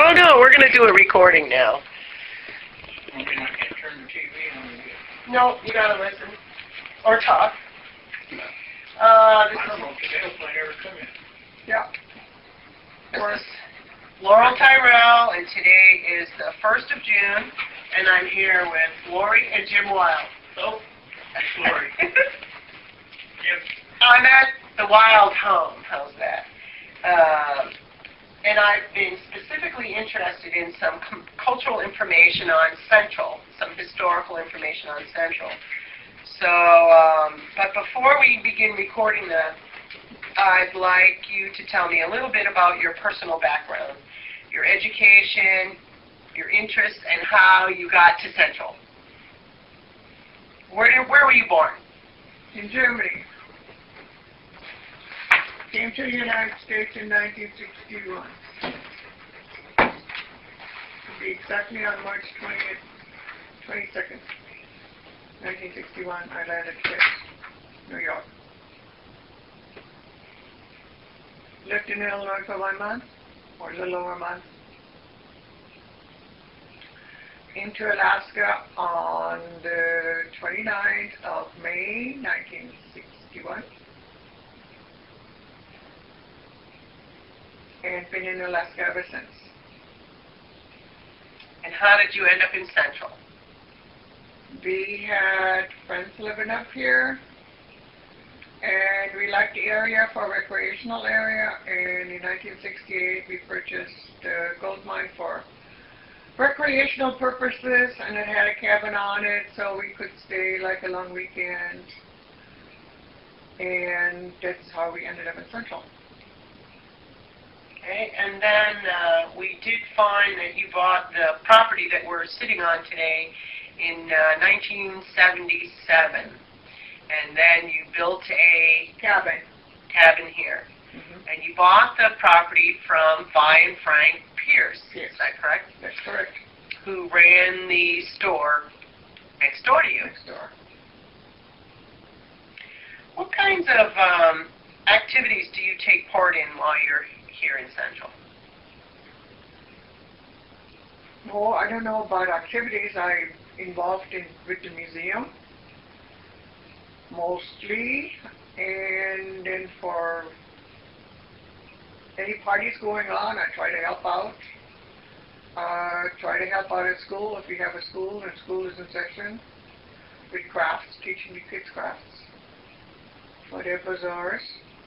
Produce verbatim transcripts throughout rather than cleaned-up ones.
Oh no, we're going to do a recording now. I mean, I can't turn the T V on. No, you got to listen. Or talk. Uh, this I don't is, know if the airplane ever come in. yeah. This is Laurel Tyrell, and today is the first of June, and I'm here with Lori and Jim Wild. Oh, that's Lori. Yep. I'm at the Wild home. How's that? Um, and I've been specifically interested in some com- cultural information on Central, some historical information on Central. So, um, but before we begin recording that, I'd like you to tell me a little bit about your personal background, your education, your interests, and how you got to Central. Where, where were you born? In Germany. Came to the United States in nineteen sixty-one. To be exactly on March twentieth, twenty-second, nineteen sixty-one, I landed here, New York. Lived in Illinois for one month, or a little over a month. Came to Alaska on the twenty-ninth of May, nineteen sixty-one. And been in Alaska ever since. And how did you end up in Central? We had friends living up here, and we liked the area for a recreational area, and in nineteen sixty-eight we purchased a gold mine for recreational purposes, and it had a cabin on it, so we could stay like a long weekend, and that's how we ended up in Central. Okay, and then uh, we did find that you bought the property that we're sitting on today in uh, nineteen seventy-seven, and then you built a Cabin. cabin here. Mm-hmm. And you bought the property from Vi and Frank Pierce, Yes. is that correct? That's correct. Who ran the store next door to you. Next door. What kinds of um, activities do you take part in while you're here in Central? Well, I don't know about activities. I'm involved in with the museum mostly, and then for any parties going on, I try to help out. Uh, try to help out at school if we have a school and school is in session with crafts, teaching the kids crafts for their bazaars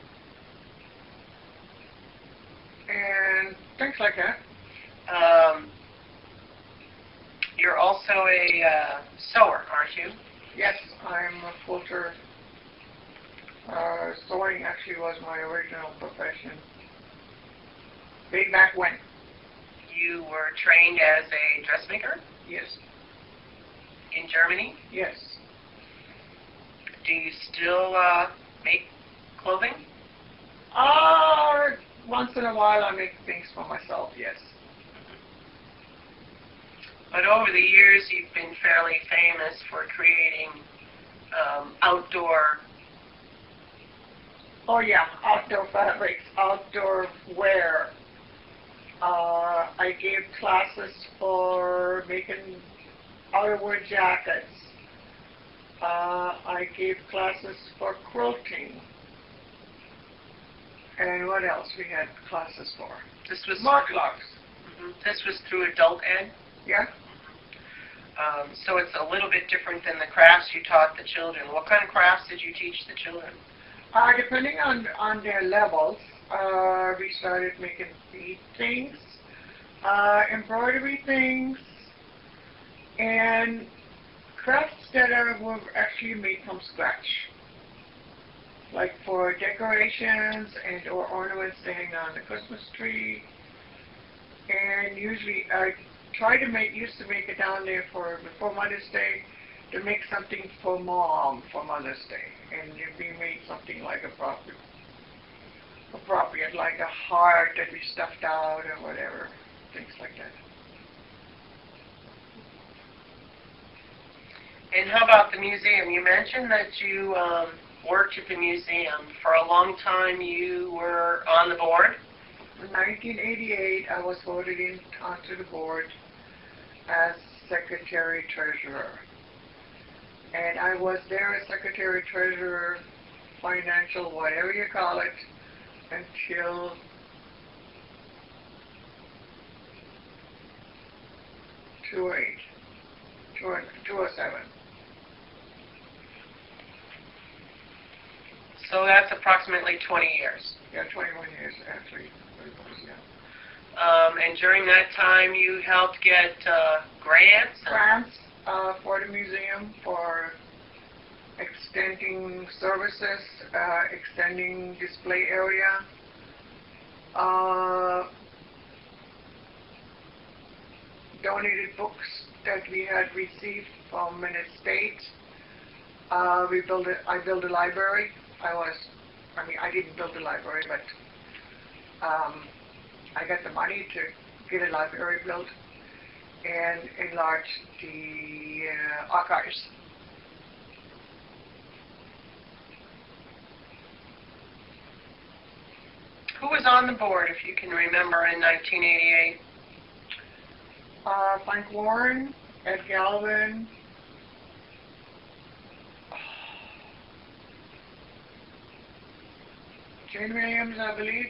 and things like that. Um, you're also a uh, sewer, aren't you? Yes, I'm a quilter. Uh, sewing actually was my original profession. Way back when. You were trained as a dressmaker Yes. in Germany. Yes. Do you still uh, make clothing? Uh, once in a while I make things for myself, yes. But over the years, you've been fairly famous for creating um, outdoor. Oh yeah, outdoor fabrics, outdoor wear. Uh, I gave classes for making outerwear jackets. Uh, I gave classes for quilting. And what else we had classes for? This was Smart locks. Mhm. This was through adult ed. Yeah. Um, so it's a little bit different than the crafts you taught the children. What kind of crafts did you teach the children? Uh, depending on, on their levels, uh, we started making bead things, uh, embroidery things, and crafts that are, were actually made from scratch. Like for decorations and or ornaments to hang on the Christmas tree. And usually I try to make, used to make it down there for, before Mother's Day, to make something for Mom for Mother's Day. And we made something like appropriate, appropriate, like a heart that we stuffed out or whatever, things like that. And how about the museum? You mentioned that you um, worked at the museum. For a long time you were on the board. in nineteen eighty-eight, I was voted in onto the board as secretary treasurer. And I was there as secretary treasurer, financial, whatever you call it, until two oh eight, two oh seven. So that's approximately twenty years. Yeah, twenty-one years actually. Yeah. Um, and during that time, you helped get uh, grants? Grants uh, for the museum, for extending services, uh, extending display area. Uh, donated books that we had received from an estate. Uh, we built a, I built a library. I was, I mean, I didn't build a library, but um, I got the money to get a library built and enlarge the uh, archives. Who was on the board, if you can remember, in nineteen eighty-eight? Uh, Frank Warren, Ed Galvin, Jane Williams, I believe.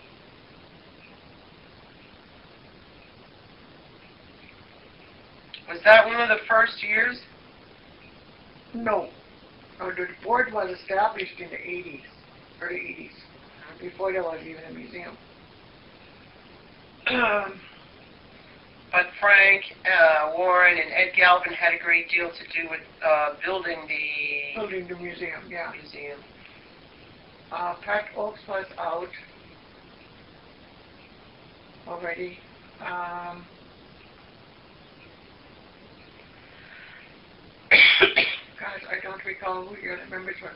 Was that one of the first years? No. Uh, the board was established in the eighties, early eighties, before there was even a museum. Um, But Frank uh, Warren and Ed Galvin had a great deal to do with uh, building the building the museum, yeah. museum. Uh, Pat Oakes was out already. Um, gosh, I don't recall who your members were.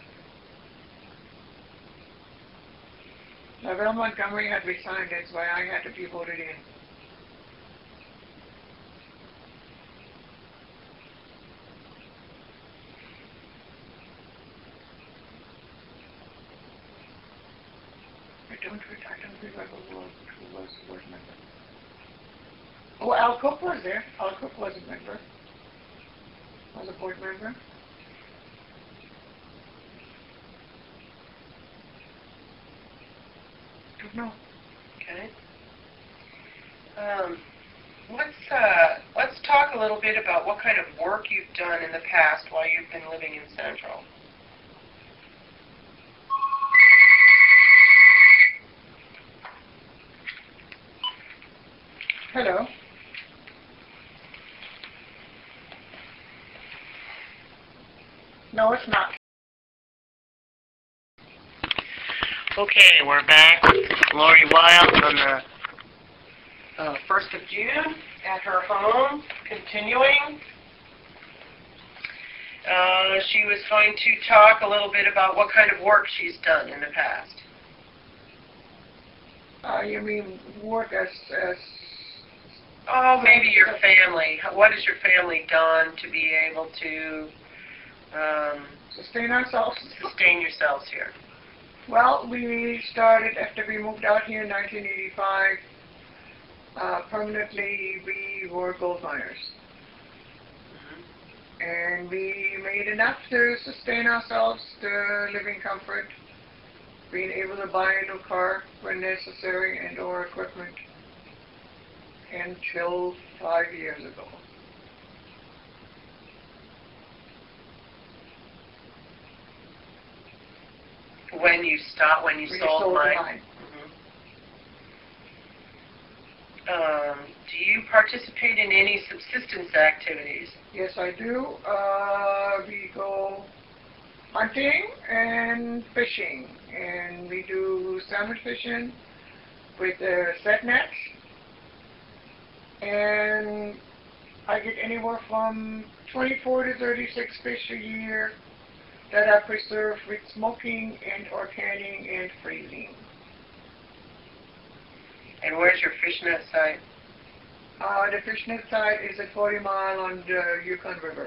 Lavelle Montgomery had resigned, that's why I had to be voted in. I don't, I don't remember who was, who was a board member. Oh, Al Cook was there. Al Cook was a member. Was a board member. Don't know. Okay. Um, let's uh, let's talk a little bit about what kind of work you've done in the past while you've been living in Central. Hello. No, it's not. Okay, we're back with Lori Wild on the uh, first of June at her home, continuing. Uh, she was going to talk a little bit about what kind of work she's done in the past. Uh, you mean work as, as Oh, maybe your family. What has your family done to be able to um, sustain ourselves? sustain yourselves here? Well, we started after we moved out here in nineteen eighty-five. Uh, permanently, we were gold miners. Mm-hmm. And we made enough to sustain ourselves, to live in comfort, being able to buy a new car when necessary and or equipment until five years ago. When you stopped, when you We sold, sold mine. mine. Mm-hmm. Um, do you participate in any subsistence activities? Yes, I do. Uh, we go hunting and fishing, and we do salmon fishing with uh, set nets, and I get anywhere from twenty-four to thirty-six fish a year that I preserve with smoking and or canning and freezing. And where's your fishnet site? Uh, the fishnet site is at forty mile on the Yukon River.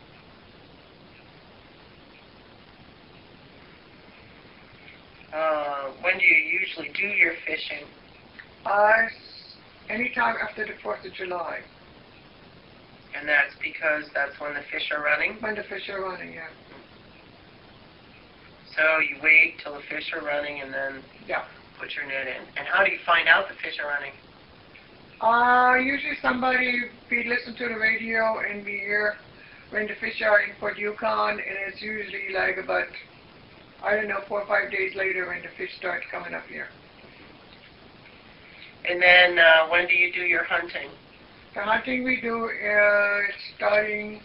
Um, uh, when do you usually do your fishing? Uh, anytime after the fourth of July, And that's because that's when the fish are running? when the fish are running, yeah. So you wait till the fish are running and then Yeah. put your net in. And how do you find out the fish are running? Uh, usually somebody, we listen to the radio and we hear when the fish are in Port Yukon, and it's usually like about, I don't know, four or five days later when the fish start coming up here. And then uh, when do you do your hunting? The hunting we do is starting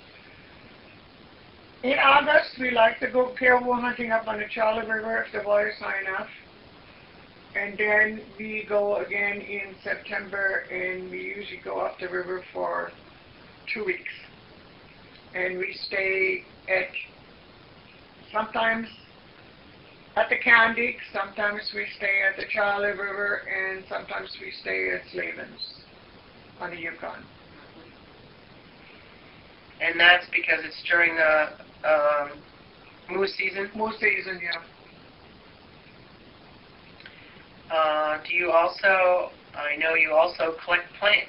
in August. We like to go caribou hunting up on the Charlie River if the water's high enough. And then we go again in September, and we usually go up the river for two weeks. And we stay at, sometimes at the Candic, sometimes we stay at the Charlie River, and sometimes we stay at Slavens on the Yukon. And that's because it's during the um, moose season? Moose season, yeah. Uh, do you also, I know you also collect plants.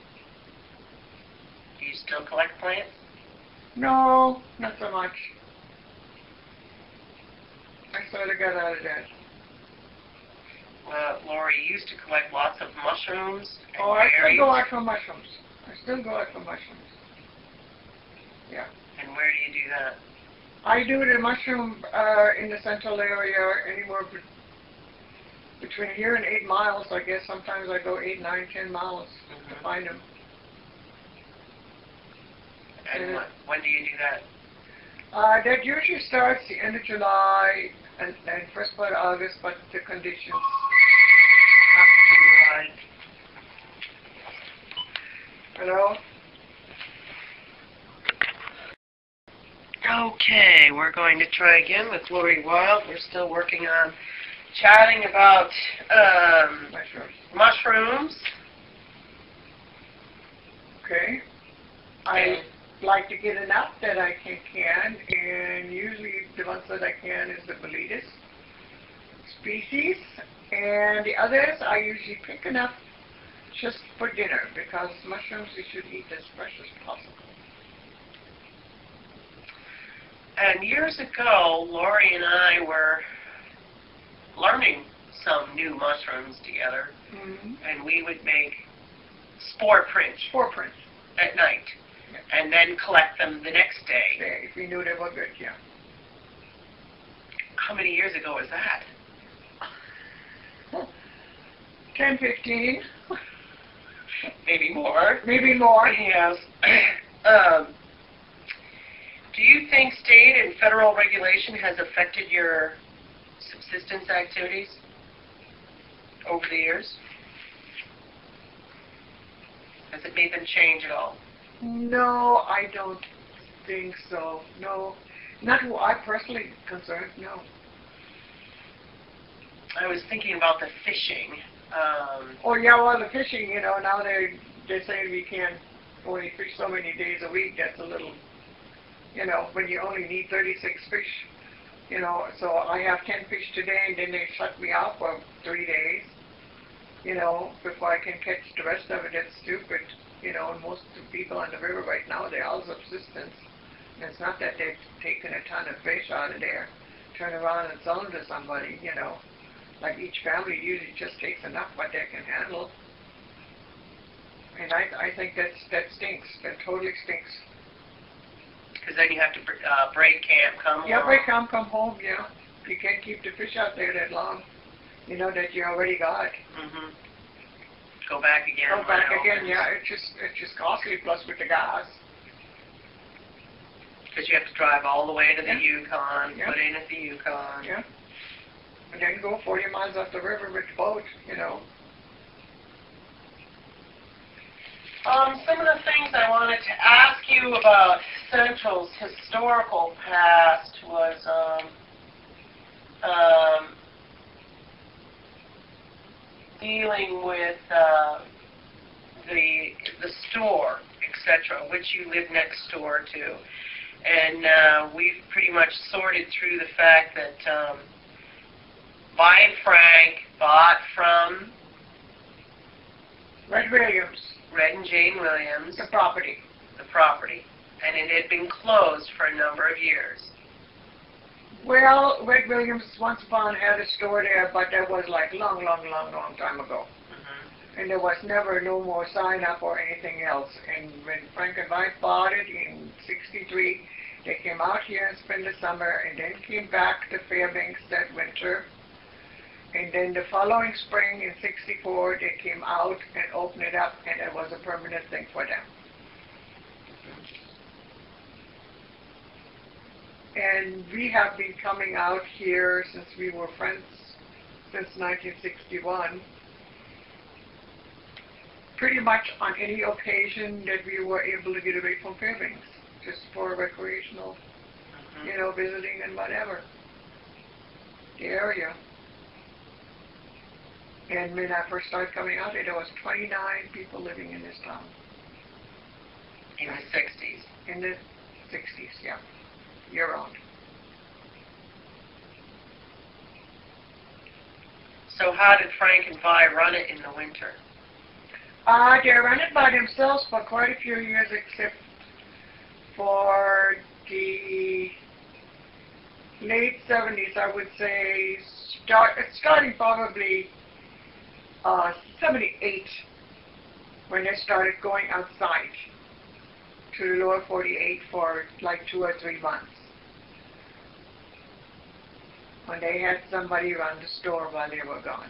Do you still collect plants? No, not so much. I sort of got out of that. Uh, Lori used to collect lots of mushrooms and Oh, I still berries. go out for mushrooms. I still go out for mushrooms. Yeah. And where do you do that? I do the mushroom uh, in the central area, anywhere be- between here and eight miles, I guess. Sometimes I go eight, nine, ten miles Mhm. to find them. And Yeah. what, when do you do that? Uh, that usually starts the end of July and, and first part of August, but the conditions have to be right. Hello? Okay, we're going to try again with Lori Wild. We're still working on chatting about um, Mushrooms. mushrooms. Okay. I like to get enough that I can can, and usually the ones that I can is the Boletus species, and the others I usually pick enough just for dinner, because mushrooms you should eat as fresh as possible. And years ago, Lori and I were learning some new mushrooms together, Mm-hmm. and we would make spore prints Four prints. at night, and then collect them the next day. There, if we knew they were good, yeah. How many years ago was that? Ten, fifteen, Maybe more. maybe more. Yes. um, do you think state and federal regulation has affected your subsistence activities over the years? Has it made them change at all? No, I don't think so. No, not who I personally concerned. No. I was thinking about the fishing. Um, Oh yeah, well the fishing, you know, now they they say we can only fish so many days a week. That's a little, you know, when you only need thirty-six fish, you know. So I have ten fish today, and then they shut me off for three days, you know, before I can catch the rest of it. That's stupid, you know. And most of the people on the river right now, they're all subsistence. And it's not that they've taken a ton of fish out of there, turn around and sell them to somebody, you know. Like each family usually just takes enough what they can handle. And I, I think that's, that stinks. That totally stinks. Because then you have to uh, break camp, come Yeah, home. break come, come home, yeah. You can't keep the fish out there that long, you know, that you already got. Mm-hmm. Go back again. Go back when it again, opens. yeah. It's just, it's just costly, plus with the gas. Because you have to drive all the way to the Yeah. Yukon, Yeah. put in at the Yukon. Yeah. And then go forty miles off the river with the boat, you know. Um, some of the things I wanted to ask you about Central's historical past was um, um, dealing with uh, the the store, et cetera, which you live next door to, and uh, we've pretty much sorted through the fact that um, Vi and Frank bought from Red Williams, Red and Jane Williams the property. the property, and it had been closed for a number of years. Well, Red Williams once upon had a store there, but that was like long, long, long, long time ago. Mm-hmm. And there was never no more sign up or anything else. And when Frank and Vi bought it in sixty-three, they came out here and spent the summer and then came back to Fairbanks that winter. And then the following spring in sixty-four, they came out and opened it up, and it was a permanent thing for them. And we have been coming out here since we were friends since nineteen sixty-one. Pretty much on any occasion that we were able to get away from Fairbanks, just for recreational, Mm-hmm. you know, visiting and whatever. The area. And when I first started coming out here, there was twenty-nine people living in this town. In the sixties. In the sixties, yeah. Year round. So how did Frank and Vi run it in the winter? Uh, they ran it by themselves for quite a few years, except for the late seventies, I would say, start, starting probably uh, seventy-eight, when they started going outside to the lower forty-eight for like two or three months. When they had somebody run the store while they were gone.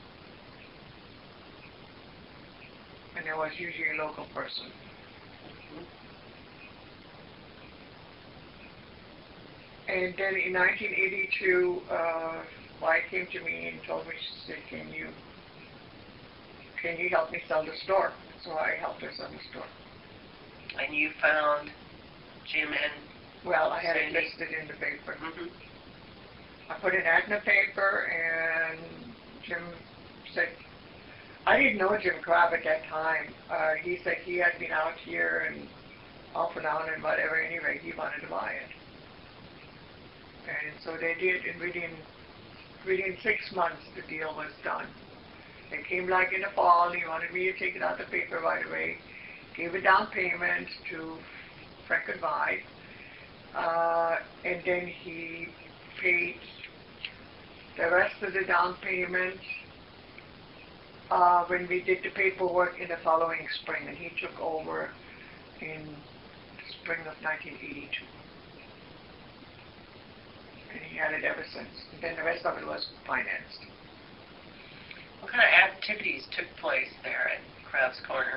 And there was usually a local person. And then in nineteen eighty-two, uh, Vi came to me and told me, she said, can you, can you help me sell the store? So I helped her sell the store. And you found Jim and... Well, I had it Sandy. listed in the paper. Mm-hmm. I put an ad in the paper, and Jim said, I didn't know Jim Crabb at that time. Uh, he said he had been out here and off and on and whatever. Anyway, he wanted to buy it. And so they did, and within, within six months the deal was done. It came like in the fall, and he wanted me to take it out the paper right away. Gave a down payment to Frank and Vi, uh, and then he paid the rest of the down payment uh, when we did the paperwork in the following spring, and he took over in the spring of nineteen eighty-two. And he had it ever since. And then the rest of it was financed. What kind of activities took place there at Crabb's Corner?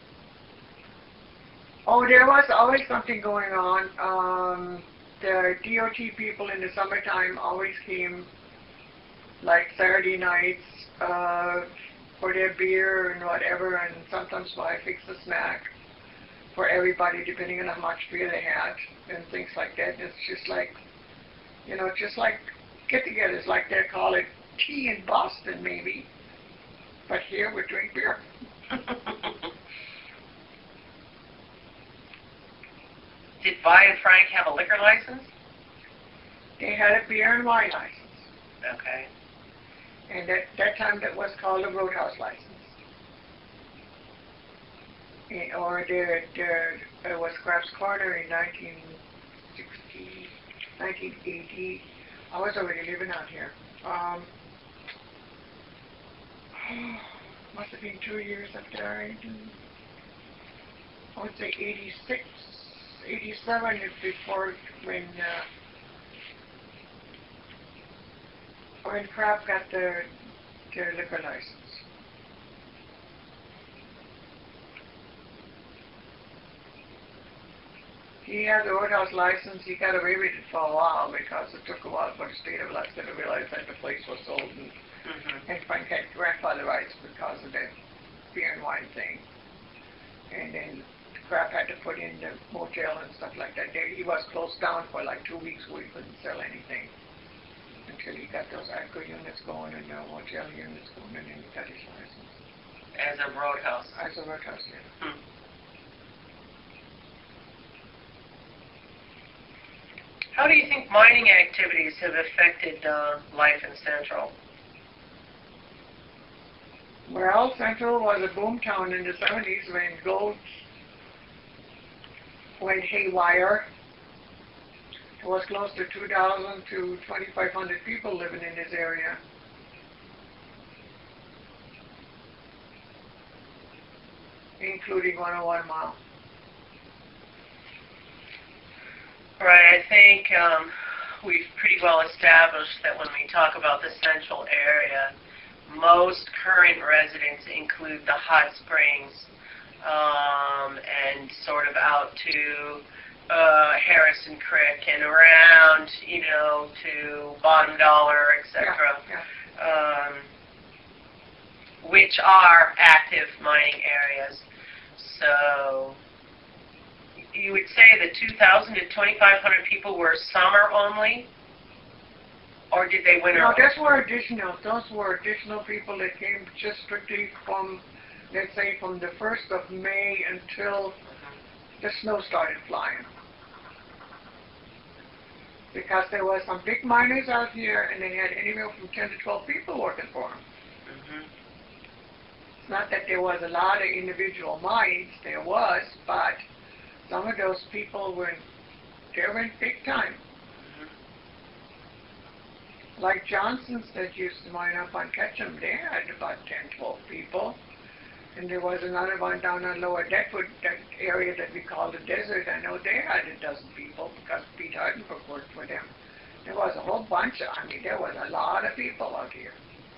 Oh, there was always something going on. Um, the D O T people in the summertime always came, like Saturday nights, uh, for their beer and whatever, and sometimes I fixed a snack for everybody, depending on how much beer they had, and things like that. It's just like, you know, just like get-togethers, like they call it tea in Boston, maybe. But here we drink beer. Did Vi and Frank have a liquor license? They had a beer and wine license. Okay. And at that time that was called a Roadhouse license. And, or there, there, there was Crabb's Corner in nineteen sixty, nineteen eighty. I was already living out here. Um, must have been two years after I, I would say eighty-six, eighty-seven before when uh, when Crabb got their their liquor license. He had the Roadhouse license. He got away with it for a while because it took a while for the state of Alaska to realize that the place was sold, and, Mm-hmm. and Frank had grandfather rights because of that beer and wine thing. And then Crabb had to put in the motel and stuff like that. There, he was closed down for like two weeks where he couldn't sell anything until he got those AGCO units going and the motel units going, and then he got his license. As a Roadhouse. As a Roadhouse, yeah. Hmm. How do you think mining activities have affected uh, life in Central? Well, Central was a boom town in the seventies when gold went haywire. There was close to two thousand to twenty-five hundred people living in this area. Including one oh one mile. Right, I think um, we've pretty well established that when we talk about the central area, most current residents include the hot springs um, and sort of out to uh, Harrison Creek and around, you know, to Bottom Dollar, et cetera, Yeah, yeah. um, which are active mining areas. So you would say that two thousand to twenty-five hundred people were summer only? Or did they winter? No, those were additional. Those were additional people that came just strictly from, let's say, from the first of May until the snow started flying. Because there were some big miners out here, and they had anywhere from ten to twelve people working for them. Mm-hmm. It's not that there was a lot of individual mines. There was, but some of those people were, they were in big time. Like Johnson's that used to mine up on Ketchum, they had about ten, twelve people. And there was another one down on Lower Deadwood, that area that we call the desert. I know they had a dozen people because Pete Hardenbrook worked for them. There was a whole bunch of, I mean, there was a lot of people out here.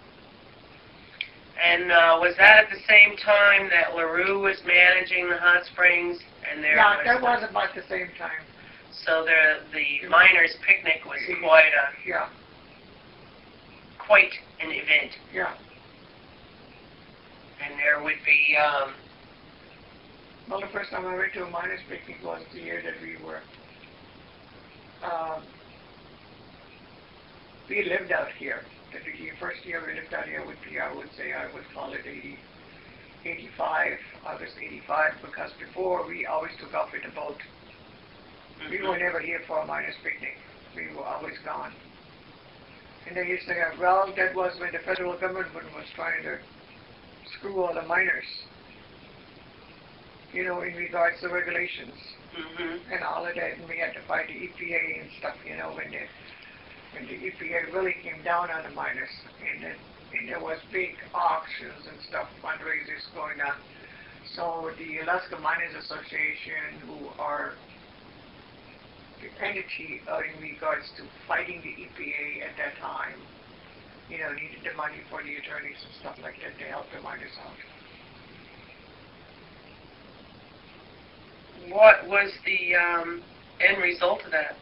And uh, was that at the same time that LaRue was managing the hot springs? And there Yeah, was that was about the same time. So there, the miners' picnic was quite a Yeah, quite an event. yeah. And there would be, um, Well, the first time I went to a miners' picnic was the year that we were, um, we lived out here. The first year we lived out here would be, I would say, I would call it eighty, eighty-five, August eighty-five, because before we always took off with a boat. Mm-hmm. We were never here for a miners' picnic. We were always gone. And they used to have, well, that was when the federal government was trying to screw all the miners, you know, in regards to regulations mm-hmm. and all of that, and we had to fight the E P A and stuff, you know, when the, when the E P A really came down on the miners, and, then, and there was big auctions and stuff, fundraisers going on. So the Alaska Miners Association, who are the entity uh, in regards to fighting the E P A at that time, you know, needed the money for the attorneys and stuff like that to help the miners out. What was the um, end result of that?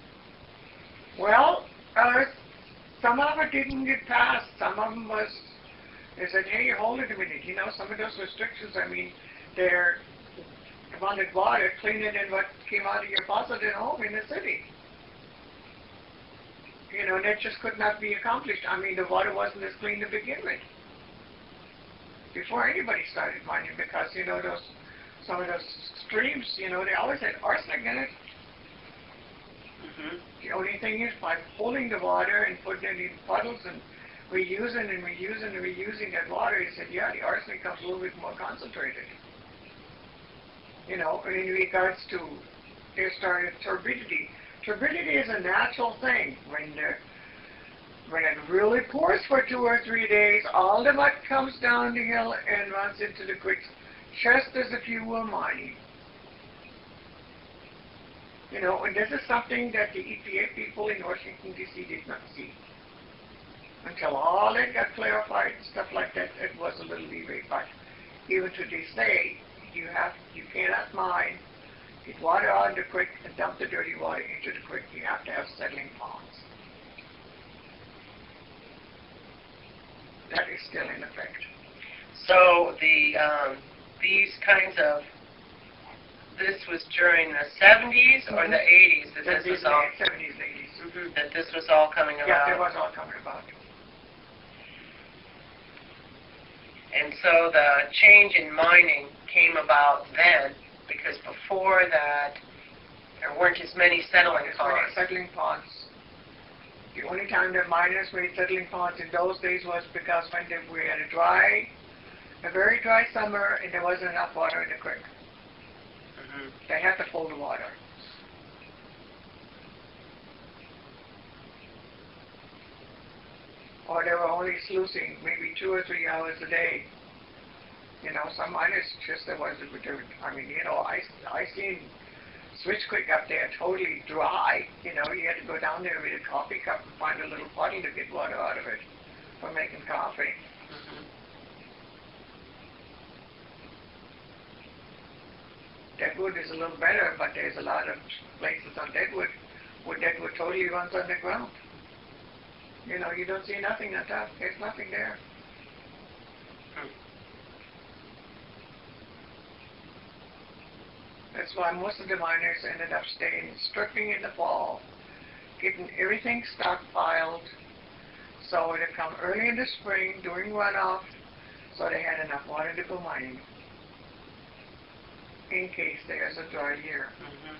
Well, uh, some of it didn't get passed. Some of them was, they said, hey, hold it a minute. You know, some of those restrictions, I mean, they're wanted water cleaner than what came out of your faucet at home in the city. You know, that just could not be accomplished. I mean, the water wasn't as clean to begin with. Before anybody started mining, because, you know, those, some of those streams, you know, they always had arsenic in it. Mm-hmm. The only thing is, by pulling the water and putting it in puddles and reusing and reusing and reusing that water, he said, yeah, the arsenic comes a little bit more concentrated. You know, and in regards to, they started turbidity. Turbidity is a natural thing. When the, when it really pours for two or three days, all the mud comes down the hill and runs into the creeks, just as if you were mining. You know, and this is something that the E P A people in Washington, D C did not see. Until all that got clarified and stuff like that, it was a little leeway. But even to this day, you have, you cannot mine, get water out of the creek and dump the dirty water into the creek. You have to have settling ponds. That is still in effect. So the um, these kinds of, this was during the seventies or the eighties that this was all, seventies, eighties. mm-hmm, that this was all coming about? Yeah, that was all coming about. And so the change in mining came about then, because before that, there weren't as many settling There's ponds. many settling ponds. The only time that miners made settling ponds in those days was because when they, we had a dry a very dry summer, and there wasn't enough water in the creek. Mhm. They had to pull the water. Or they were only sluicing maybe two or three hours a day. You know, some miners just there wasn't. I mean, you know, I I seen Switch Creek up there totally dry. You know, you had to go down there with a coffee cup and find a little puddle to get water out of it for making coffee. Mhm. Deadwood is a little better, but there's a lot of places on Deadwood where Deadwood totally runs underground. You know, you don't see nothing on top. There's nothing there. Hmm. That's why most of the miners ended up staying stripping in the fall, getting everything stockpiled, so it'd come early in the spring during runoff, so they had enough water to go mining in case there's a dry year. Mhm.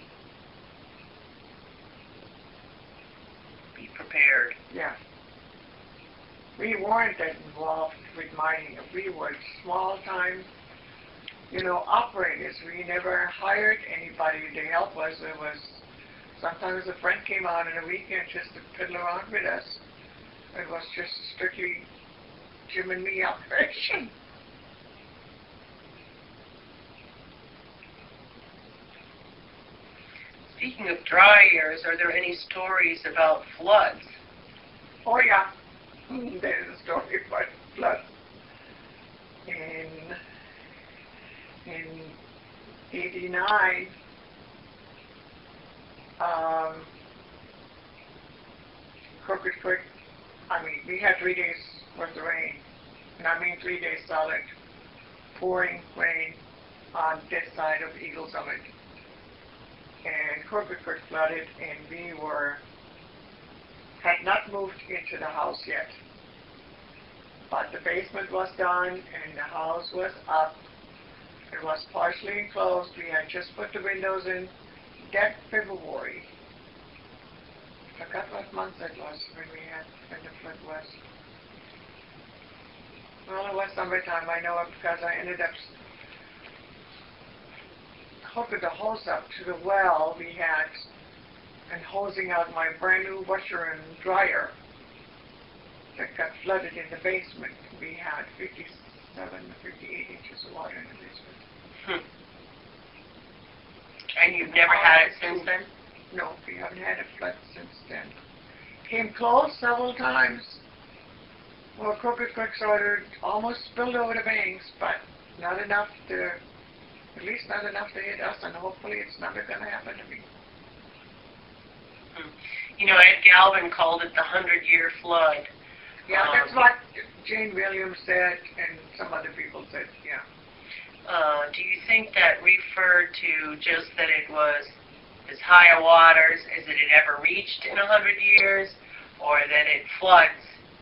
Be prepared. Yeah. We weren't that involved with mining. We were small time, you know, operators. We never hired anybody to help us. It was sometimes a friend came out on a weekend just to fiddle around with us. It was just strictly Jim and me operation. Speaking of dry years, are there any stories about floods? Oh yeah, there's a story about flood. In in eighty-nine, um, Crooked Creek, I mean, we had three days worth of rain, and I mean three days solid, pouring rain on this side of Eagle Summit. And Crooked Creek flooded, and we were, had not moved into the house yet. But the basement was done, and the house was up. It was partially enclosed. We had just put the windows in that February. I forgot what month it was when we had, when the flood was. Well, it was summertime, I know it because I ended up hooking the hose up to the well we had and hosing out my brand new washer and dryer that got flooded in the basement. We had fifty-seven, fifty-eight inches of water in the basement. Hmm. And you've never had it since then? No, we haven't had a flood since then. Came close several times. Well, Crooked Creek sort of almost spilled over the banks, but not enough to, at least not enough to hit us, and hopefully it's never going to happen to me. Hmm. You know, Ed Galvin called it the hundred-year flood. Yeah, Um, that's what Jane Williams said, and some other people said, yeah. Uh, do you think that referred to just that it was as high a waters as it had ever reached in a hundred years, or that it floods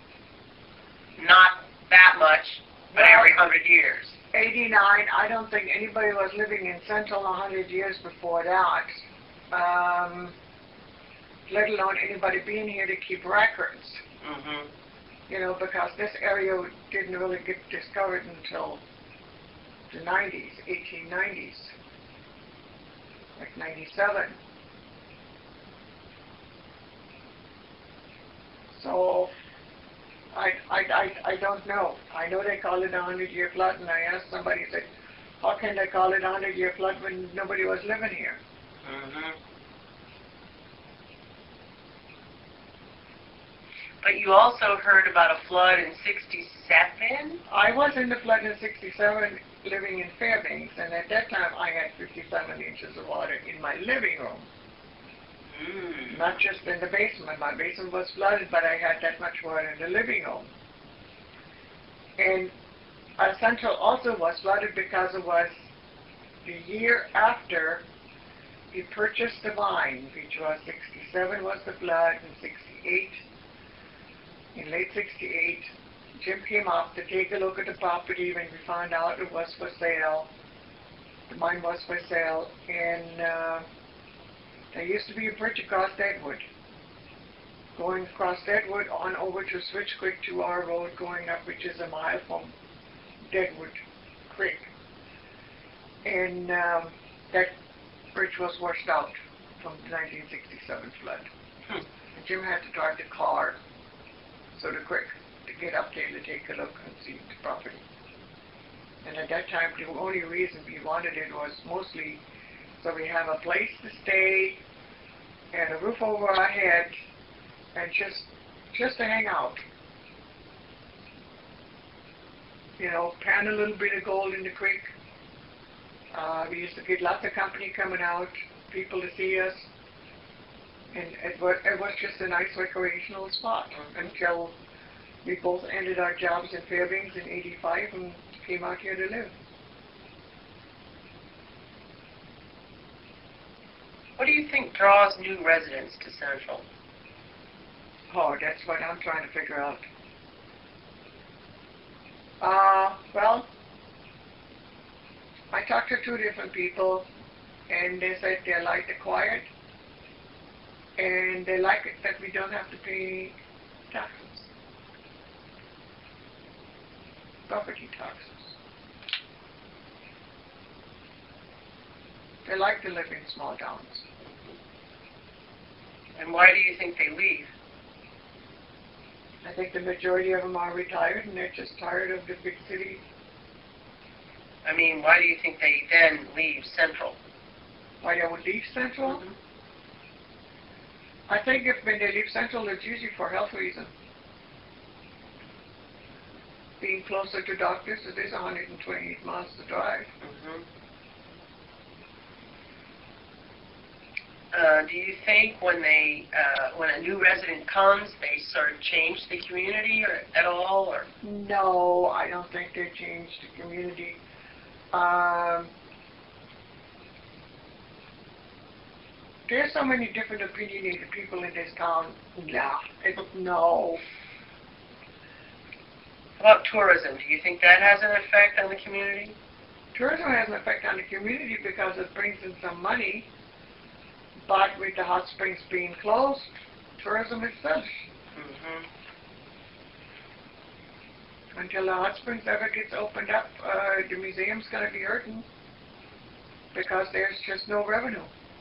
not that much, but Well, every hundred years? eighty-nine, I don't think anybody was living in Central a hundred years before that, um, let alone anybody being here to keep records. Mm-hmm. You know, because this area didn't really get discovered until the nineties, eighteen nineties, like ninety-seven. So, I, I, I, I don't know. I know they call it a hundred-year flood, and I asked somebody, said, how can they call it a hundred-year flood when nobody was living here? Mm-hmm. But you also heard about a flood in sixty-seven? I was in the flood in sixty-seven, living in Fairbanks, and at that time I had fifty-seven inches of water in my living room. Mm. Not just in the basement. My basement was flooded, but I had that much water in the living room. And our Central also was flooded because it was the year after we purchased the mine, which was sixty-seven was the flood, and sixty-eight. In late sixty-eight, Jim came up to take a look at the property when we found out it was for sale. The mine was for sale, and uh, there used to be a bridge across Deadwood. Going across Deadwood on over to Switch Creek to our road going up, which is a mile from Deadwood creek. And um, that bridge was washed out from the nineteen sixty-seven flood. Hmm. And Jim had to drive the car so the creek to get up there to take a look and see the property. And at that time, the only reason we wanted it was mostly so we have a place to stay and a roof over our head and just just to hang out. You know, pan a little bit of gold in the creek. Uh, we used to get lots of company coming out, people to see us. And it was, it was just a nice recreational spot until we both ended our jobs in Fairbanks in eighty-five and came out here to live. What do you think draws new residents to Central? Oh, that's what I'm trying to figure out. Uh, well, I talked to two different people, and they said they like the quiet, and they like it that we don't have to pay taxes, property taxes. They like to live in small towns. And why do you think they leave? I think the majority of them are retired, and they're just tired of the big city. I mean, why do you think they then leave Central? Why they would leave Central? Mm-hmm. I think if when they leave Central, it's usually for health reasons. Being closer to doctors, it is one hundred twenty-eight miles to drive. Mm-hmm. Uh, do you think when they, uh, when a new resident comes, they sort of change the community or at all, or? No, I don't think they change the community. Um, there's so many different opinionated people in this town. Nah, it, no. How about tourism? Do you think that has an effect on the community? Tourism has an effect on the community because it brings in some money. But with the hot springs being closed, tourism is finished. Mm-hmm. Until the hot springs ever gets opened up, uh, the museum's going to be hurting because there's just no revenue.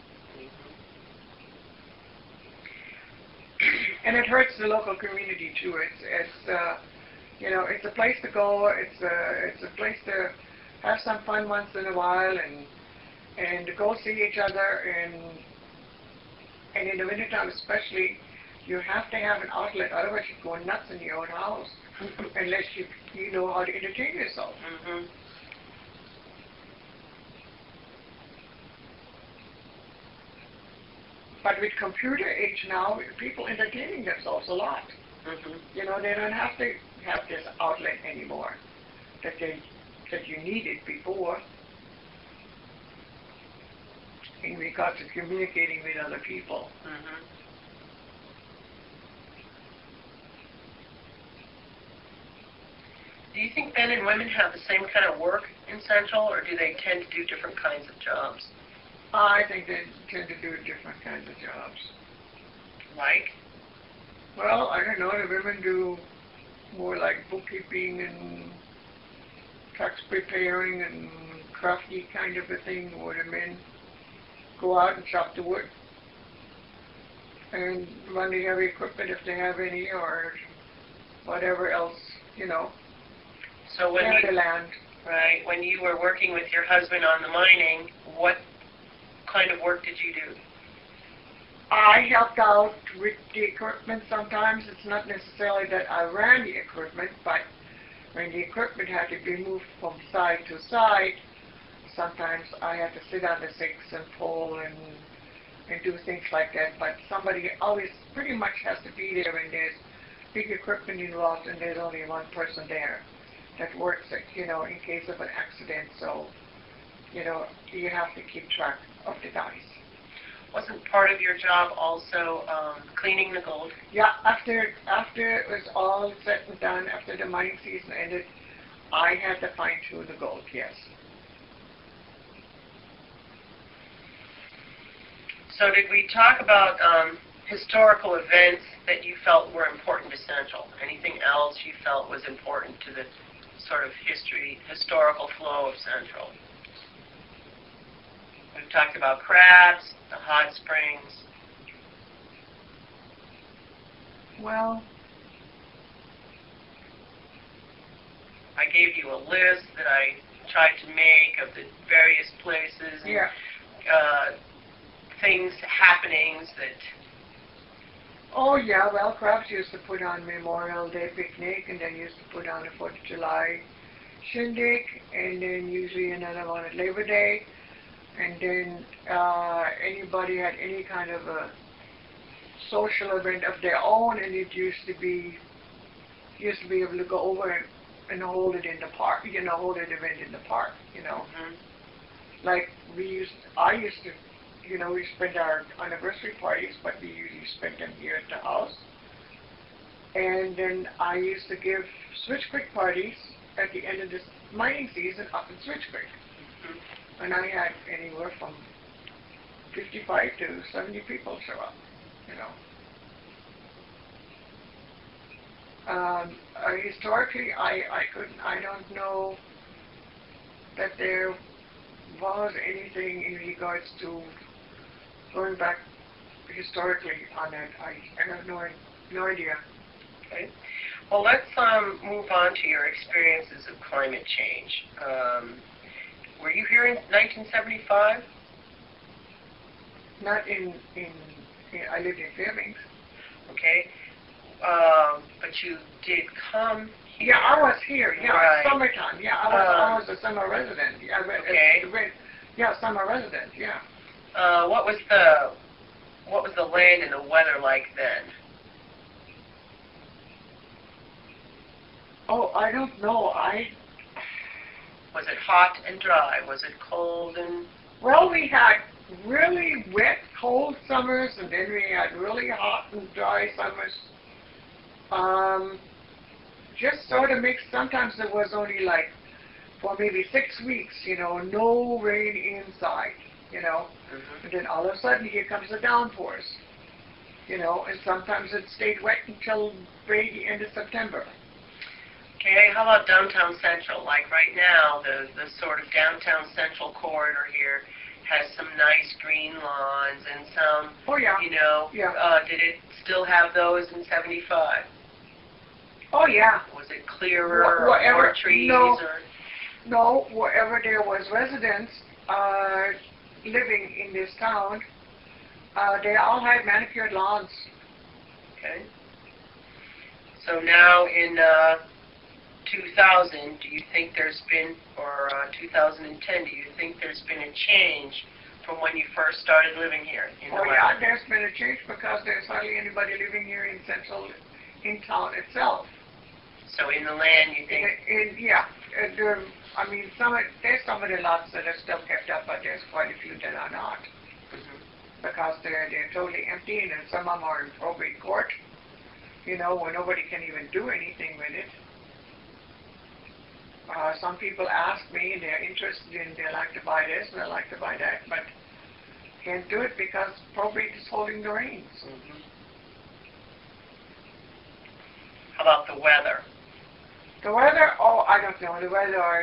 Mm-hmm. And it hurts the local community too. It's, it's uh, you know, it's a place to go. It's a, it's a place to have some fun once in a while and and to go see each other. And and in the wintertime especially, you have to have an outlet. Otherwise, you're going nuts in your own house. Unless you you know how to entertain yourself. Mm-hmm. But with computer age now, people entertaining themselves a lot. Mm-hmm. You know, they don't have to have this outlet anymore that they that you needed before in regards to communicating with other people. Mm-hmm. Do you think men and women have the same kind of work in Central, or do they tend to do different kinds of jobs? I think they tend to do different kinds of jobs. Like? Well, I don't know. The women do more like bookkeeping and tax preparing and crafty kind of a thing, where the men go out and chop the wood and run the heavy equipment if they have any, or whatever else, you know. So when Clear you, the land. right, when you were working with your husband on the mining, what kind of work did you do? I helped out with the equipment sometimes. It's not necessarily that I ran the equipment, but when the equipment had to be moved from side to side, sometimes I had to sit on the six and pull and and do things like that. But somebody always pretty much has to be there when there's big equipment involved and there's only one person there that works it, you know, in case of an accident. So, you know, you have to keep track of the guys. Wasn't part of your job also um, cleaning the gold? Yeah, after after it was all said and done, after the mining season ended, I had to fine tune the gold, yes. So did we talk about um, historical events that you felt were important to Central? Anything else you felt was important to the sort of history, historical flow of Central. We've talked about crabs, the hot springs. Well, I gave you a list that I tried to make of the various places and yeah. uh, things, happenings that. Oh yeah, well, Crabs used to put on Memorial Day picnic, and then used to put on a Fourth of July shindig, and then usually another one at Labor Day, and then uh, anybody had any kind of a social event of their own, and it used to be used to be able to go over and, and hold it in the park, you know, hold an event in the park, you know. Mm-hmm. Like we used, I used to. You know, we spent our anniversary parties, but we usually spent them here at the house. And then I used to give Switch Creek parties at the end of this mining season up in Switch Creek. Mm-hmm. And I had anywhere from fifty-five to seventy people show up, you know. Um, uh, historically, I, I couldn't, I don't know that there was anything in regards to going back historically on that. I, I have no, no idea. Okay. Well, let's um, move on to your experiences of climate change. Um, were you here in nineteen seventy-five? Not in, in, in I lived in Fairbanks. Okay. Um, but you did come here. Yeah, I was here. Yeah, Right. summertime. Yeah, I was, Um, I was a summer resident. Yeah, I went, okay. uh, went, yeah, summer resident. Yeah. Uh, what was the what was the land and the weather like then? Oh, I don't know. I Was it hot and dry? Was it cold and? well, we had really wet, cold summers, and then we had really hot and dry summers. Um, just sort of mixed. Sometimes there was only like for maybe six weeks, you know, no rain inside, you know. Mm-hmm. And then all of a sudden, here comes the downpours, you know, and sometimes it stayed wet until maybe the end of September. Okay, how about downtown Central? Like right now, the, the sort of downtown Central corridor here has some nice green lawns and some, Oh, yeah. you know, Yeah. uh, did it still have those in seventy-five? Oh, yeah. Was it clearer Wha- or whatever- more trees? no. Or? No, wherever there was residents uh, living in this town, uh, they all had manicured lawns. Okay. So now in uh, two thousand, do you think there's been, or uh, two thousand ten, do you think there's been a change from when you first started living here? In Oh the yeah, land? there's been a change because there's hardly anybody living here in Central, in town itself. So in the land, you think? In, in, yeah, uh, there, I mean, some of, there's some of the lots that are still kept up, but there's quite a few that are not Mm-hmm. because they're they're totally empty, and then some of them are in probate court. You know, where nobody can even do anything with it. Uh, some people ask me, and they're interested in, they like to buy this, and they like to buy that, but can't do it because probate is holding the reins. Mm-hmm. How about the weather? The weather, oh, I don't know. The weather, I,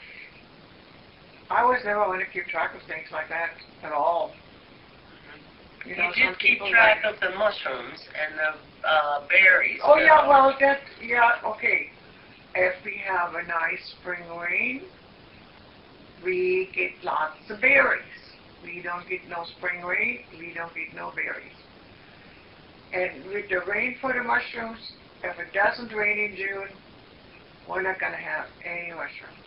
I was never want to keep track of things like that at all. You, know, You some did keep people track like, of the mushrooms and the uh, berries. oh yeah, though. well, that, yeah, okay. If we have a nice spring rain, we get lots of berries. We don't get no spring rain, we don't get no berries. And with the rain for the mushrooms, if it doesn't rain in June, we're not going to have any mushrooms.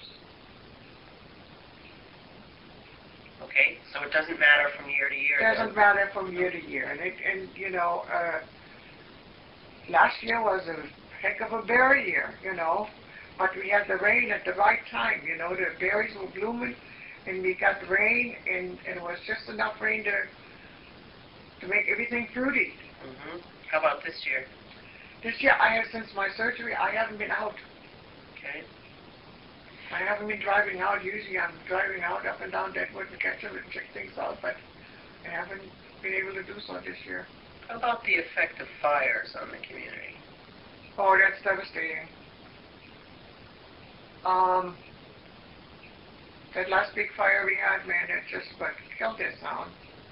Okay, so it doesn't matter from year to year. It doesn't matter from year to year. And, it, and you know, uh, last year was a heck of a berry year, you know. But we had the rain at the right time, you know. The berries were blooming, and we got rain, and, and it was just enough rain to to make everything fruity. Mm-hmm. How about this year? This year, I have, since my surgery, I haven't been out. Okay. I haven't been driving out. Usually I'm driving out up and down Deadwood and Ketchum and check things out, but I haven't been able to do so this year. How about the effect of fires on the community? Oh, that's devastating. Um, that last big fire we had, man, it just about killed this town.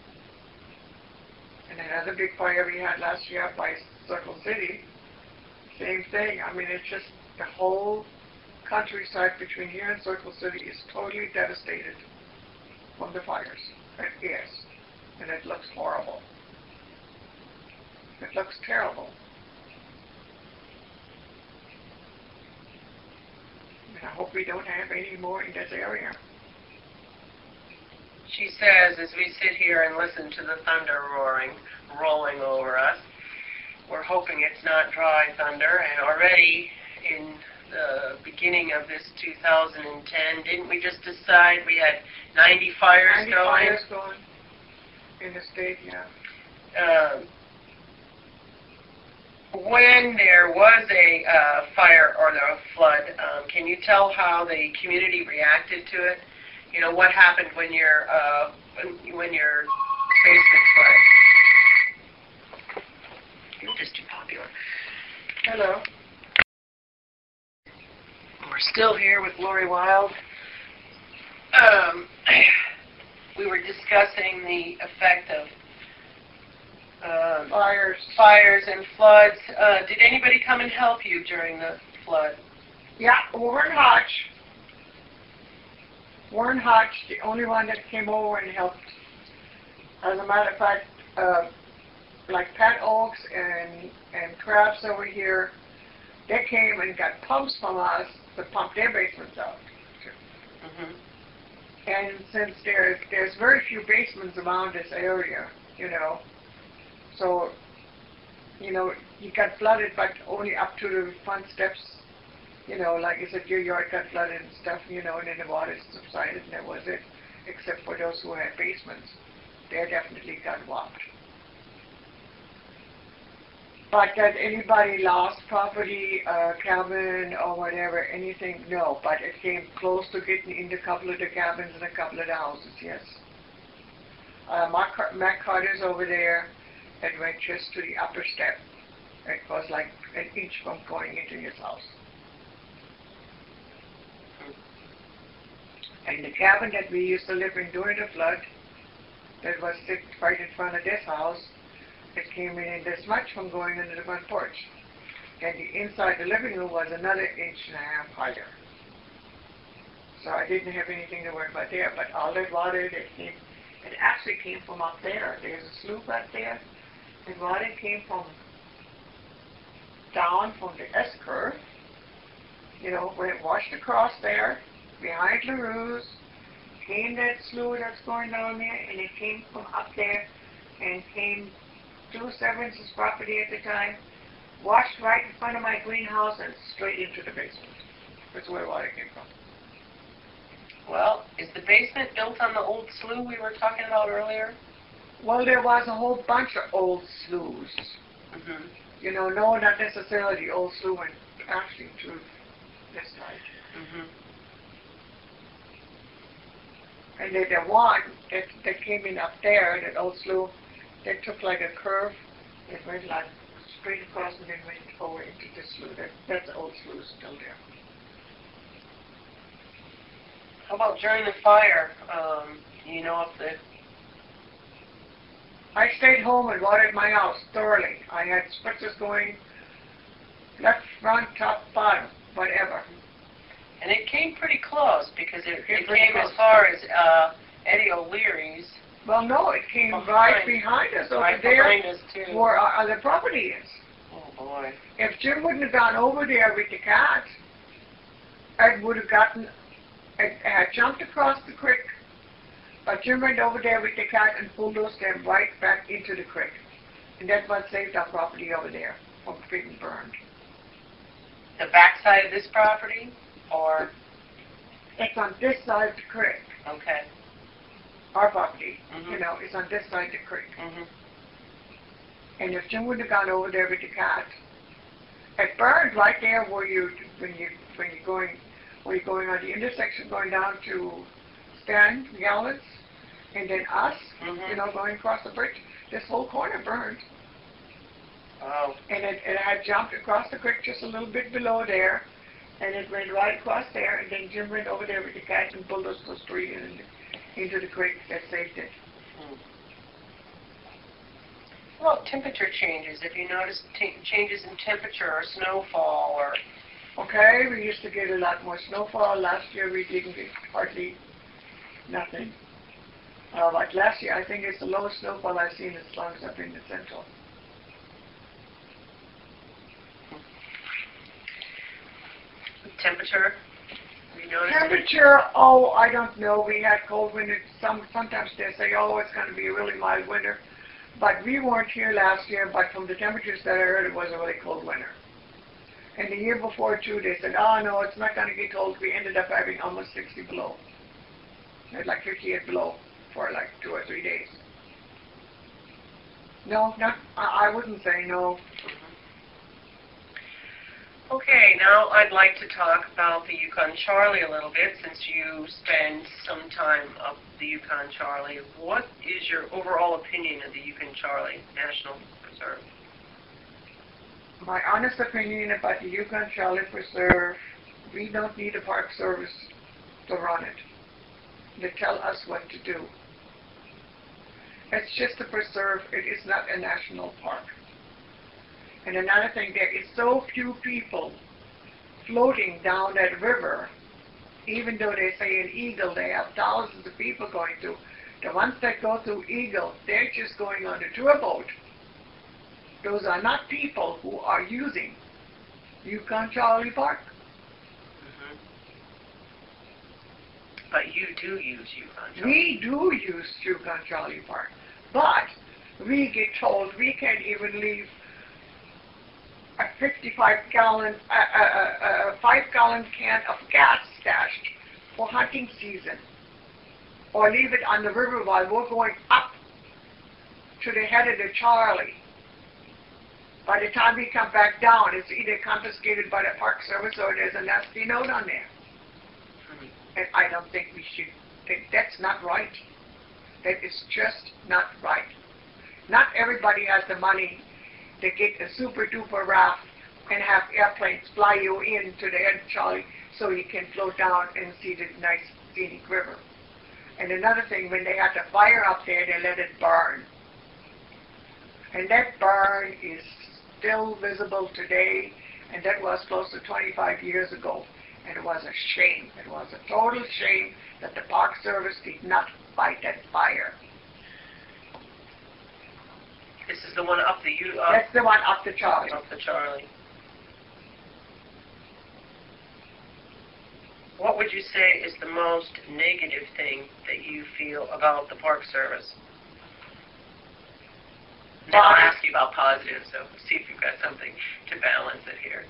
And another big fire we had last year by Circle City, same thing. I mean, it's just the whole countryside between here and Circle City is totally devastated from the fires. It is. And it looks horrible. It looks terrible. And I hope we don't have any more in this area. She says, as we sit here and listen to the thunder roaring, rolling over us, we're hoping it's not dry thunder, and already in the beginning of this two thousand ten, didn't we just decide we had ninety fires ninety going? fires going in the state, yeah. Um, when there was a uh, fire or a flood, um, can you tell how the community reacted to it? You know, what happened when your uh, when, when your basement flooded? You're just too popular. Hello. We're still here with Lori Wild. Um, we were discussing the effect of um, Fires. fires and floods. Uh, did anybody come and help you during the flood? Yeah, Warren Hodge. Warren Hodge, the only one that came over and helped. As a matter of fact, uh, like Pat Oaks and, and Krabs over here, they came and got pumps from us to pump their basements out. Mm-hmm. And since there's, there's very few basements around this area, you know, so, you know, you got flooded, but only up to the front steps. You know, like I said, your yard got flooded and stuff, you know, and then the water subsided, and that was it. Except for those who had basements. They definitely got whopped. But that anybody lost property, uh, cabin, or whatever, anything, no. But it came close to getting into a couple of the cabins and a couple of the houses, yes. Uh, Matt, Car Matt Carter's over there, it went just to the upper step. It was like an inch from going into his house. And the cabin that we used to live in during the flood, that was sit right in front of this house, it came in this much from going into the front porch. And the inside the living room was another inch and a half higher. So I didn't have anything to worry about there, but all that water that came, it actually came from up there. There's a slough up there, and water came from down from the S-curve, you know, when it washed across there, behind LaRue's, came that slough that's going down there, and it came from up there, and came through Severance's property at the time, washed right in front of my greenhouse and straight into the basement. That's where water came from. Well, is the basement built on the old slough we were talking about earlier? Well, there was a whole bunch of old sloughs. Mm-hmm. You know, no, not necessarily the old slough and actually to this side. Mm-hmm. And then the one that, that came in up there, that old slough, that took like a curve. It went like straight across and then went over into the slough. That, that's the old slough still there. How about during the fire? Um, you know if the... I stayed home and watered my house thoroughly. I had spritzers going left, front, top, bottom, whatever. And it came pretty close because it, Came it pretty came close. as far as uh, Eddie O'Leary's. Well, no, it came Behind. right behind us over Right there behind us, too. where our other property is. Oh, boy. If Jim wouldn't have gone over there with the cat, I would have gotten, I had jumped across the creek, but Jim went over there with the cat and bulldozed them right back into the creek. And that's what saved our property over there from being burned. The backside of this property? Or... It's on this side of the creek. Okay. Our property, Mm-hmm. you know, is on this side of the creek. Mm-hmm. And if Jim wouldn't have gone over there with the cat, it burned right there where you, when you, when you're going, where you're going on the intersection, going down to Stan Gallons, and then us, Mm-hmm. you know, going across the bridge. This whole corner burned, Oh. and it, it had jumped across the creek just a little bit below there, And it went right across there, and then Jim went over there with the cat and bulldozed the street and into the creek that saved it. Hmm. Well, temperature changes. If you notice t- changes in temperature or snowfall or... Okay, we used to get a lot more snowfall. Last year we didn't get hardly nothing. Uh, but last year I think it's the lowest snowfall I've seen as long as I've been in Central. Temperature? You notice Temperature, oh, I don't know. We had cold winter. Some, sometimes they say, oh, it's going to be a really mild winter. But we weren't here last year, but from the temperatures that I heard, it was a really cold winter. And the year before, too, they said, oh, no, it's not going to get cold. We ended up having almost sixty below. It was like fifty-eight below for like two or three days. No, not, I, I wouldn't say no. Okay, now I'd like to talk about the Yukon Charlie a little bit, since you spend some time up the Yukon Charlie. What is your overall opinion of the Yukon Charlie National Preserve? My honest opinion about the Yukon Charlie Preserve, we don't need a Park Service to run it, to tell us what to do. It's just a preserve. It is not a national park. And another thing, there is so few people floating down that river, even though they say in Eagle they have thousands of people going through. The ones that go through Eagle, they're just going on a tour boat. Those are not people who are using Yukon Charlie Park. Mm-hmm. But you do use Yukon Charlie. We do use Yukon Charlie Park, but we get told we can't even leave a fifty-five gallon, a, a, a, a five gallon can of gas stashed for hunting season, or leave it on the river while we're going up to the head of the Charlie. By the time we come back down, it's either confiscated by the Park Service or there's a nasty note on there. Mm-hmm. And I don't think we should think that's not right. That is just not right. Not everybody has the money to get a super duper raft and have airplanes fly you into the head of Charlie so you can float down and see the nice scenic river. And another thing, when they had the fire up there, they let it burn. And that burn is still visible today, and that was close to twenty-five years ago. And it was a shame. It was a total shame that the Park Service did not fight that fire. This is the one up the U. Uh, That's the one up the Charlie. Up the Charlie. What would you say is the most negative thing that you feel about the Park Service? Now I'll ask you about positive, so see if you've got something to balance it here.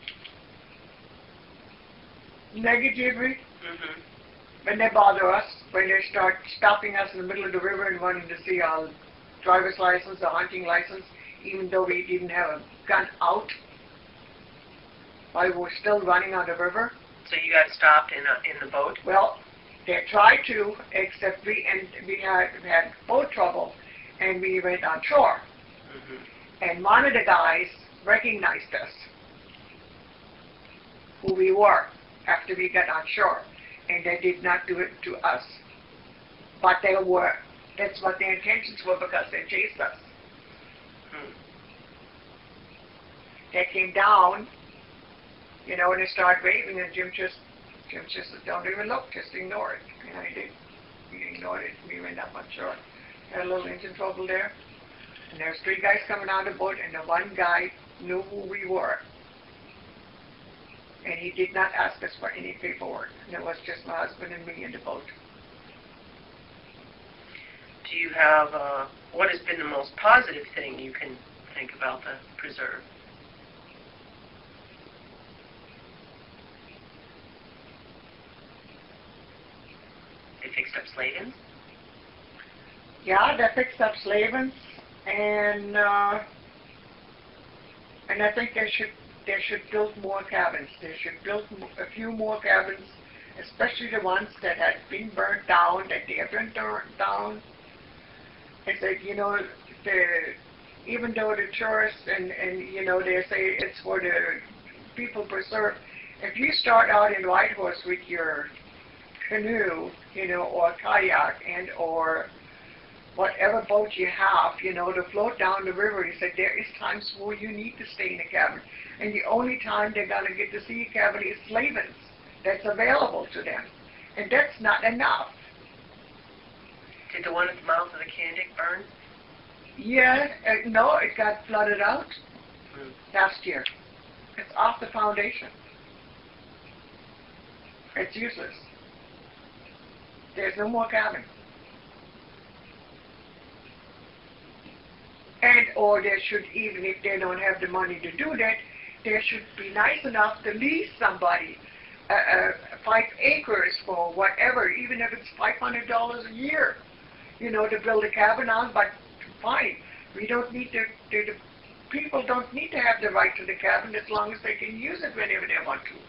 Negatively, Mm-hmm. when they bother us, when they start stopping us in the middle of the river and wanting to see our driver's license or hunting license, even though we didn't have a gun out, while we're still running on the river. So you got stopped in a, in the boat? Well, they tried to, except we and we had we had boat trouble, and we went on shore. Mm-hmm. And one of the guys recognized us, who we were, after we got on shore, and they did not do it to us. But they were, that's what their intentions were, because they chased us. Hmm. They came down, you know, and they started waving, and Jim just, Jim just said, don't even look, just ignore it. And I did. We ignored it. We went up on shore. Had a little engine trouble there. And there was three guys coming out of the boat, and the one guy knew who we were. And he did not ask us for any paperwork. And it was just my husband and me in the boat. Do you have, uh, what has been the most positive thing you can think about the preserve? They fixed up Slavens? Yeah, they fixed up Slavens, and uh, and I think they should they should build more cabins. They should build a few more cabins, especially the ones that had been burnt down, that they have been burnt down. And that, you know, the even though the tourists and and you know they say it's for the people preserved, if you start out in Whitehorse with your canoe, you know, or kayak and or whatever boat you have, you know, to float down the river, he said there is times where you need to stay in a cabin. And the only time they're going to get to see a cabin is slavings that's available to them. And that's not enough. Did the one at the mouth of the Kandik burn? Yeah, uh, no, it got flooded out Hmm. last year. It's off the foundation. It's useless. There's no more cabin. And or there should, even if they don't have the money to do that, there should be nice enough to lease somebody uh, uh, five acres for whatever, even if it's five hundred dollars a year, you know, to build a cabin on. But fine, we don't need to, to the people don't need to have the right to the cabin as long as they can use it whenever they want to.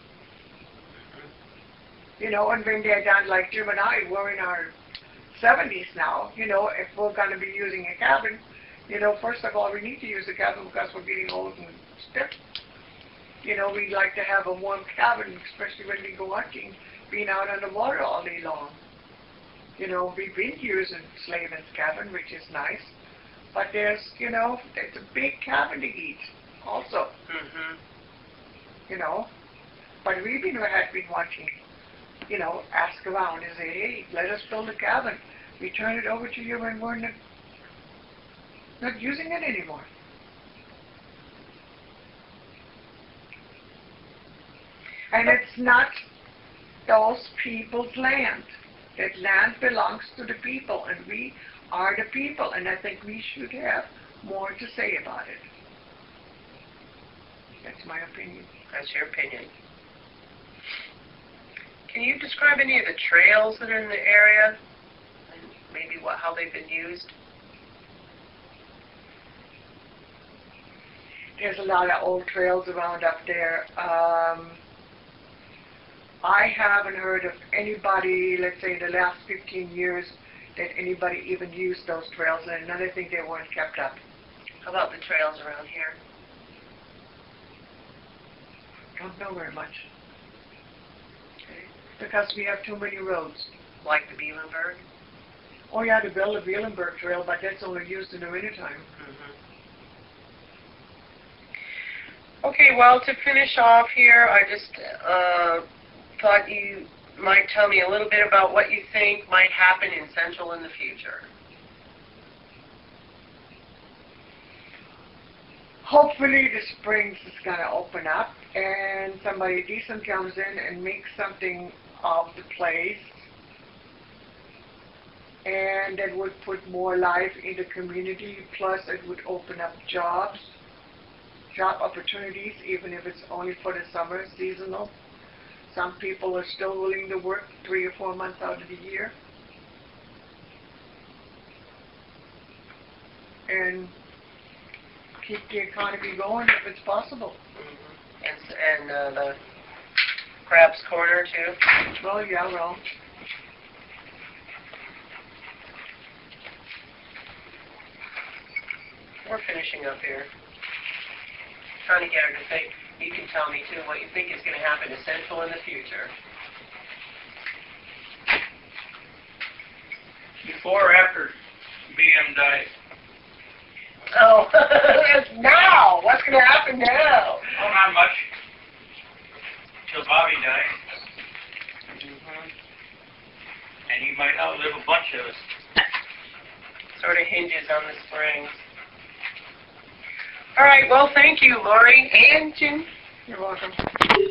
You know, and when they're done, like Jim and I, we're in our seventies now, you know, if we're going to be using a cabin, you know, first of all, we need to use a cabin because we're getting old and stiff. You know, we like to have a warm cabin, especially when we go hunting, being out on the water all day long. You know, we've been using Slavin's cabin, which is nice, but there's, you know, it's a big cabin to eat also, Mm-hmm. you know. But we've been, had been watching, you know, ask around and say, hey, let us build a cabin. We turn it over to you when we're not, not using it anymore. And it's not those people's land. That land belongs to the people, and we are the people, and I think we should have more to say about it. That's my opinion. That's your opinion. Can you describe any of the trails that are in the area, and maybe what how they've been used? There's a lot of old trails around up there. Um, I haven't heard of anybody, let's say in the last fifteen years, that anybody even used those trails, and another thing, they weren't kept up. How about the trails around here? Don't know very much. Because we have too many roads. Like the Bielenberg? Oh yeah, to build a Bielenberg trail, but that's only used in the wintertime. Mm-hmm. Okay, well, to finish off here, I just uh, thought you might tell me a little bit about what you think might happen in Central in the future. Hopefully the Springs is going to open up and somebody decent comes in and makes something of the place, and that would put more life in the community, plus it would open up jobs, job opportunities, even if it's only for the summer, seasonal. Some people are still willing to work three or four months out of the year. And keep the economy going if it's possible. Mm-hmm. And, and uh, the Crab's Corner, too? Well, yeah, well. We're finishing up here. Trying to get her to think. You can tell me, too, what you think is going to happen to Central in the future. Before or after B M died? Oh, now! What's going to happen now? Oh, not much. Till Bobby died. Mm-hmm. And he might outlive a bunch of us. Sort of hinges on the Springs. All right, well, thank you, Lori and Jim. You're welcome.